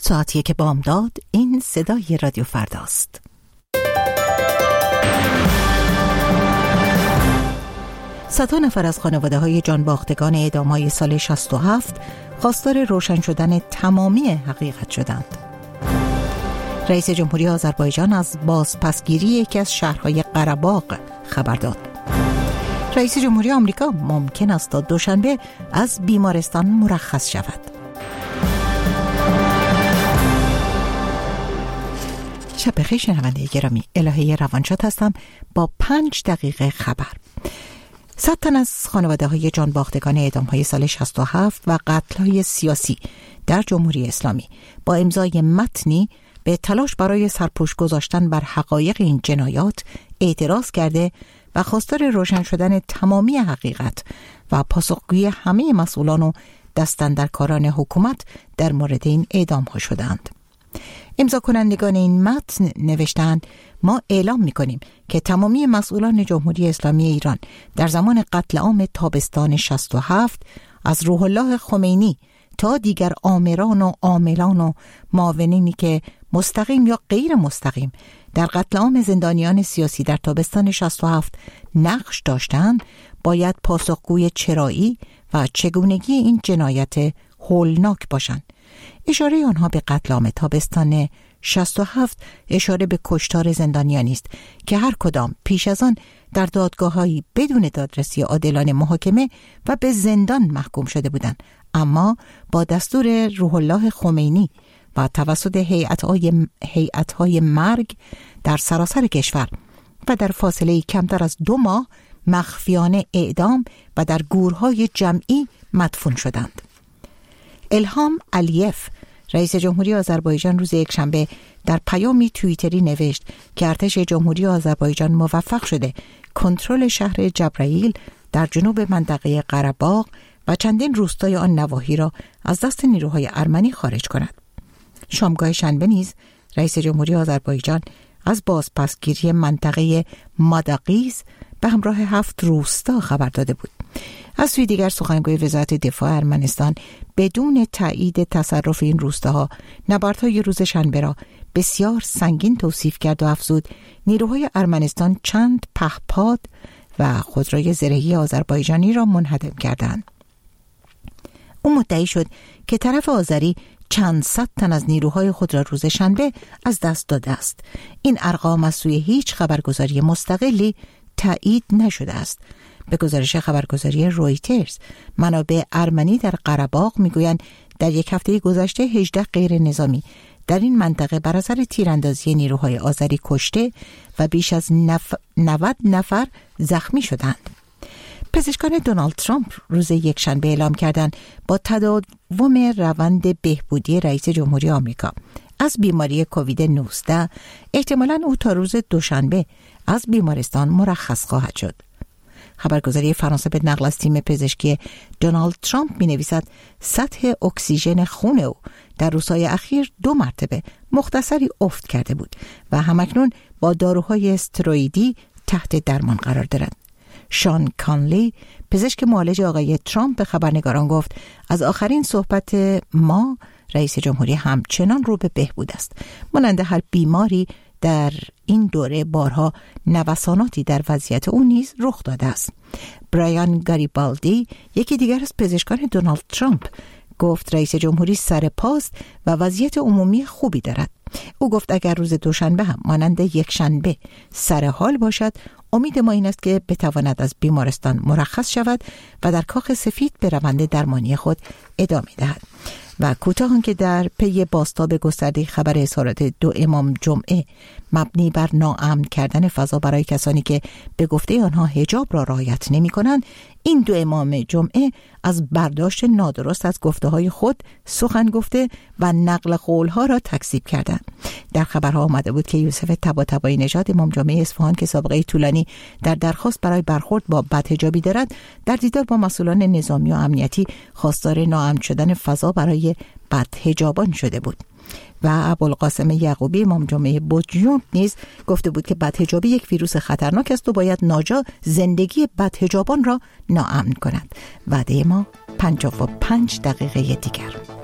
ساعتیه که بامداد. این صدای رادیو فرداست. صدها نفر از خانواده‌های جانباختگان اعدام‌های سال 67 خواستار روشن شدن تمامی حقیقت شدند. رئیس جمهوری آذربایجان از بازپسگیری یکی از شهرهای قره‌باغ خبر داد. رئیس جمهوری آمریکا ممکن است تا دوشنبه از بیمارستان مرخص شود. شب بخیر شنونده گرامی، الهه روانشاد هستم با 5 دقیقه خبر. 100 تن از خانواده‌های جانباختگان اعدام‌های سال 67 و قتل‌های سیاسی در جمهوری اسلامی با امضای متنی به تلاش برای سرپوش گذاشتن بر حقایق این جنایات اعتراض کرده و خواستار روشن شدن تمامی حقیقت و پاسخگویی همه مسئولان و دستاندرکاران حکومت در مورد این اعدام‌ها شدند. امضا کنندگان این متن نوشتند: ما اعلام می‌کنیم که تمامی مسئولان جمهوری اسلامی ایران در زمان قتل عام تابستان 67 از روح الله خمینی تا دیگر آمران و عاملان و معاونینی که مستقیم یا غیر مستقیم در قتل عام زندانیان سیاسی در تابستان 67 نقش داشتند باید پاسخگوی چرایی و چگونگی این جنایت هولناک باشند. اشاره آنها به قتل عام تابستان 67 اشاره به کشتار زندانیانی است که هر کدام پیش از آن در دادگاه‌هایی بدون دادرسی عادلانه محاکمه و به زندان محکوم شده بودند، اما با دستور روح الله خمینی و توسط هیئت‌های مرگ در سراسر کشور و در فاصله کمتر از 2 ماه مخفیانه اعدام و در گورهای جمعی مدفون شدند. الهام علیف رئیس جمهوری آذربایجان روز یکشنبه در پیامی توییتری نوشت که ارتش جمهوری آذربایجان موفق شده کنترل شهر جبرائیل در جنوب منطقه قره‌باغ و چندین روستای آن نواحی را از دست نیروهای ارمنی خارج کند. شامگاه شنبه نیز رئیس جمهوری آذربایجان از بازپسگیری منطقه ماداغیز به همراه 7 روستا خبر داده بود. از سوی دیگر سخنگوی وزارت دفاع ارمنستان بدون تایید تصرف این روستاها نبردهای روز شنبه را بسیار سنگین توصیف کرد و افزود نیروهای ارمنستان چند پهپاد و خودروی زرهی آذربایجانی را منهدم کردند. او مدعی شد که طرف آذری چند صد تن از نیروهای خود را روز شنبه از دست داده است. این ارقام از سوی هیچ خبرگزاری مستقلی تایید نشده است. به گزارش خبرگزاری رویترز، منابع ارمنی در قره‌باغ میگویند در یک هفته گذشته 18 غیر نظامی در این منطقه بر اثر تیراندازی نیروهای آذری کشته و بیش از 90 نفر زخمی شدند. پزشکان دونالد ترامپ روز یکشنبه اعلام کردند با تداوم روند بهبودی رئیس جمهوری آمریکا از بیماری کووید 19 احتمالاً او تا روز دوشنبه از بیمارستان مرخص خواهد شد. خبرگزاری فرانسه به نقل از تیم پزشکی دونالد ترامپ می‌نویسد سطح اکسیژن خون او در روزهای اخیر 2 مرتبه مختصری افت کرده بود و همکنون با داروهای استروئیدی تحت درمان قرار دارد. شان کانلی پزشک معالج آقای ترامپ به خبرنگاران گفت از آخرین صحبت ما رئیس جمهوری همچنان رو به بهبود است. مانند هر بیماری در این دوره بارها نوساناتی در وضعیت او نیز رخ داده است. برایان گاریبالدی یکی دیگر از پزشکان دونالد ترامپ گفت رئیس جمهوری سر پاست و وضعیت عمومی خوبی دارد. او گفت اگر روز دوشنبه هم مانند یک شنبه سر حال باشد، امید ما این است که بتواند از بیمارستان مرخص شود و در کاخ سفید به روند درمانی خود ادامه دهد. و کوتاه که در پی بازتاب گسترده خبر اظهارات 2 امام جمعه مبنی بر ناامن کردن فضا برای کسانی که به گفته آنها حجاب را رعایت نمی کنند، این 2 امام جمعه از برداشت نادرست از گفته‌های خود سخن گفته و نقل قولها را تکذیب کردند. در خبرها آمده بود که یوسف طباطبایی نژاد امام جمعه اصفهان که سابقه طولانی در درخواست برای برخورد با بدحجابی دارد، در دیدار با مسئولان نظامی و امنیتی خواستار ناامن شدن فضا برای بدحجابان شده بود. و ابوالقاسم یعقوبی امام جمعه بجنورد نیز گفته بود که بدحجابی یک ویروس خطرناک است و باید ناجا زندگی بدحجابان را ناامن کند. وعده ما 55 دقیقه دیگر.